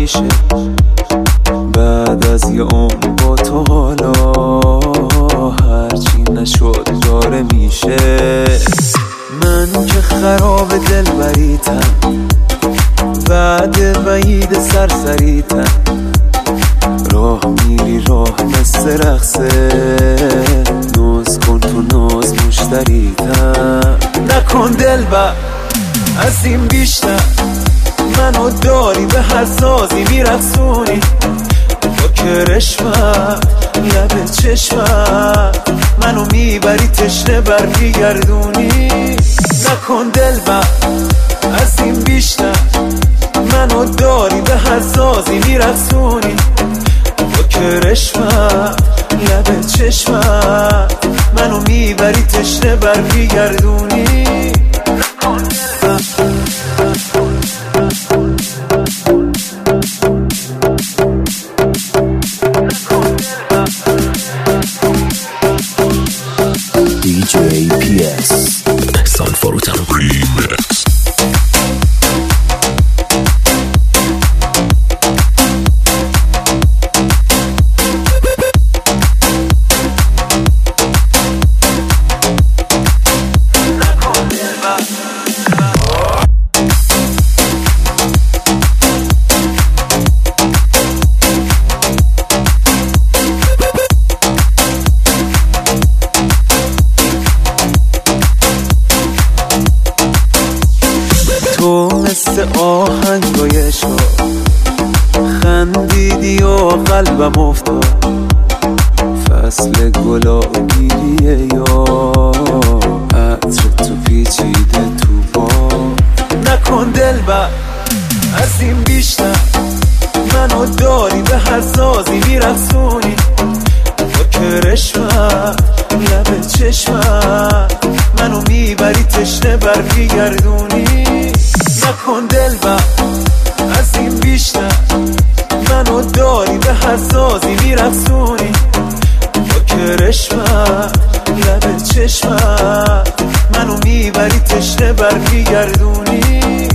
میشه بعد از یه عمر با تو، حالا هرچی نشد داره میشه. من که خراب دلبریتم، بعد وعید سرسریتم، راه میری راه مثل رقصه، ناز کن تو ناز مشتریتم. نکن دلبر از این بیشتر، منو داری به هر سازی میرقصونی، با کرشمت لب چشمت منو میبری تشنه برمیگردونی. نکن دلبر از این بیشتر، منو داری به هر سازی میرقصونی، با کرشمت لب چشمت منو میبری تشنه برمیگردونی. DJ PS San Forutano Remix. تو مثل آهنگای شو خندیدی و قلبم افتاد، فصل گلابیه یا عطر تو پیچیده تو با. نکن دلبر از این بیشتر، منو داری به هر سازی میرقصونی، با کرشمت لب چشمت منو میبری تشنه برمیگردونی. نکن دلبر از این بیشتر، منو داری به هر سازی میرقصونی، با کرشمت لب چشمت منو میبری تشنه برمیگردونی.